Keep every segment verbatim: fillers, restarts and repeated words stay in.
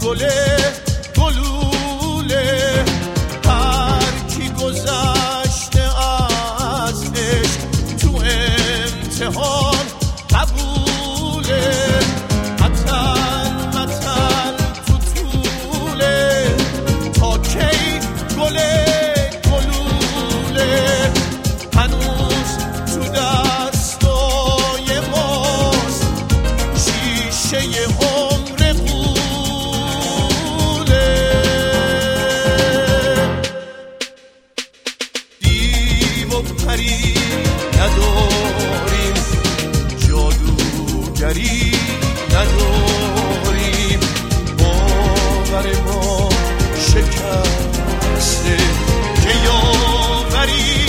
گله گلوله هر کی گذشته از عشق تو امتحان قبوله متن متن تو طوله تا کی گله گلوله هنوز تو دستای ماست شیشه عمر قوله دیو و پری نداریم جادوگری نداریم باور ما شکسته که یاوری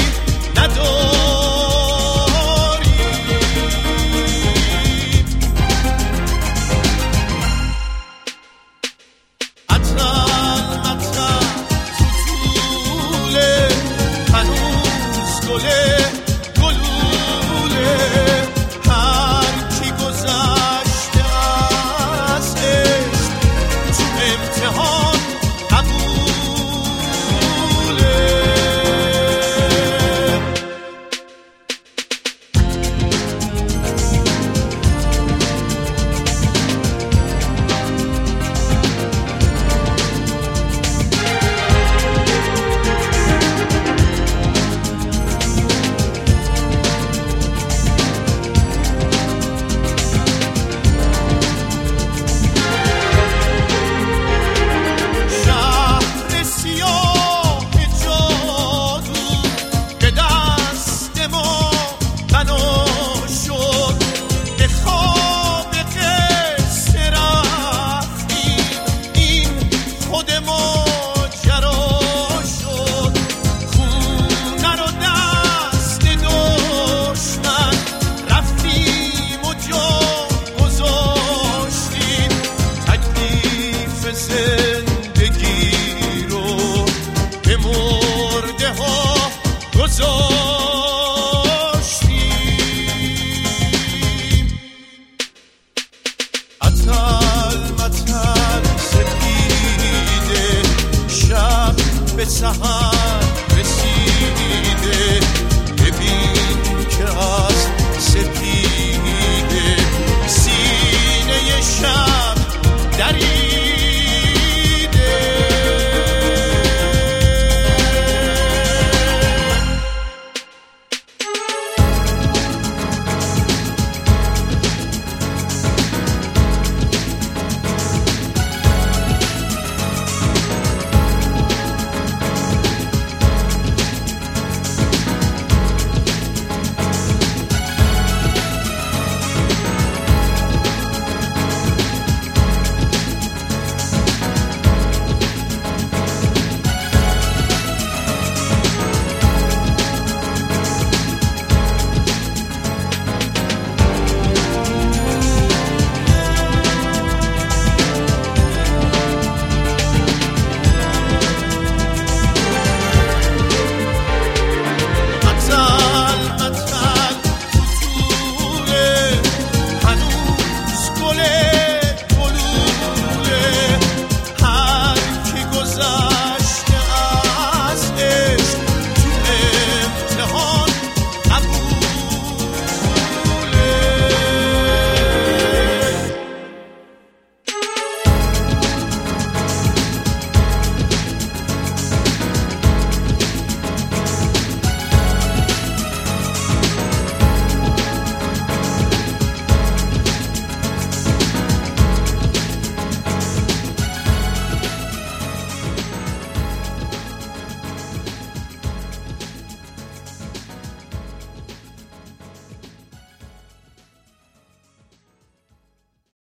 نداریم عطن مطن تو طوله هنوز گله گلوله هر کی گذشته از عشق تو امتحان قبوله شهر سیاه جادو به دست ما بنا شد به خواب قصه رفتیم این خود ماجرا شد خونه رو دست دشمن رفتیم و جا گذاشتیم تکلیف زندگی رو به مرده ها گذاشتیم عطل مطل سپیده شب به سحر